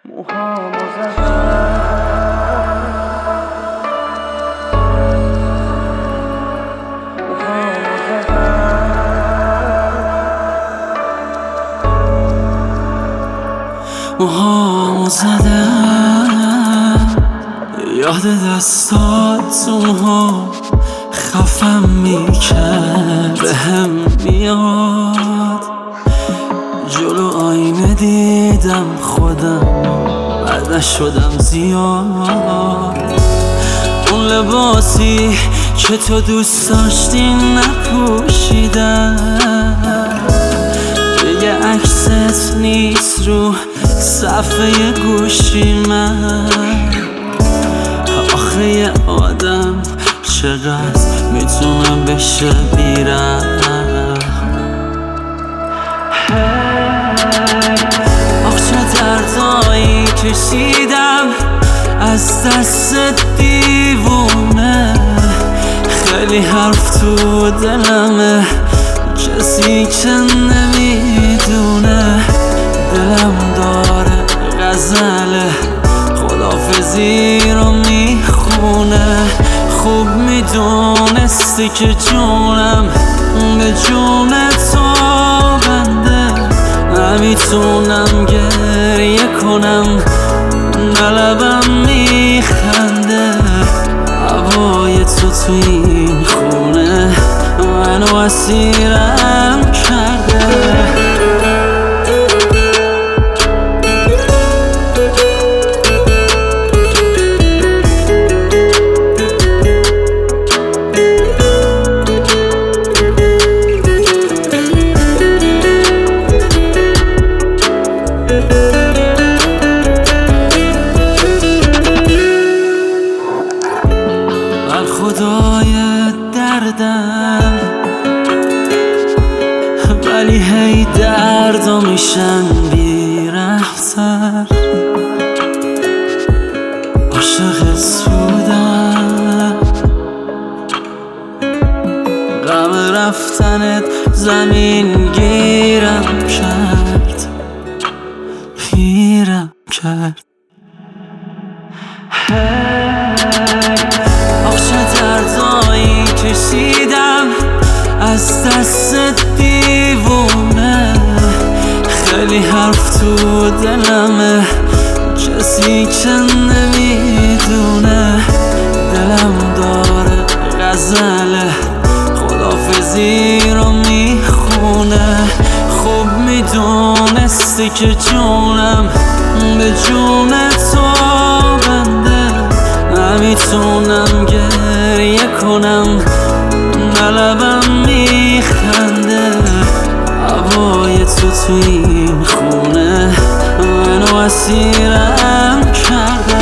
موهامو زدم موهامو زدم یاد دستات تو موهام خفم میکرد بهم میاد جلو آینه دیدم خودم بعدش شدم زیاد اون لباسی که تو دوست داشتی نپوشیدم دیگه عکست نیست رو صفحه گوشی من آخه یه آدم چقدر میتونم بشه بیرحم آخ چه دردایی کشیدم از دست دیوونه خیلی حرف تو دلمه کسی که نمیدونه دلم داره غزل خداحافظی رو میخونه خوب میدونستی که جونم به جون تو بنده نمیتونم گریه کنم نلبم میخنده هوای تو تو این خونه منو اسیرم کرده خدای دردم ولی هی دردا میشن بی‌رحم‌تر عاشقت بودم غم رفتنت زمین گیرم کرد پیرم کرد دردایی کشیدم از دست دیوونه خیلی حرف تو دلمه کسی که نمیدونه دلم داره غزل خداحافظی رو میخونه خوب میدونستی که جونم به جون تو بنده نمیتونم گریه کنم نلبم میخنده هوای تو تو این خونه منو اسیرم کرده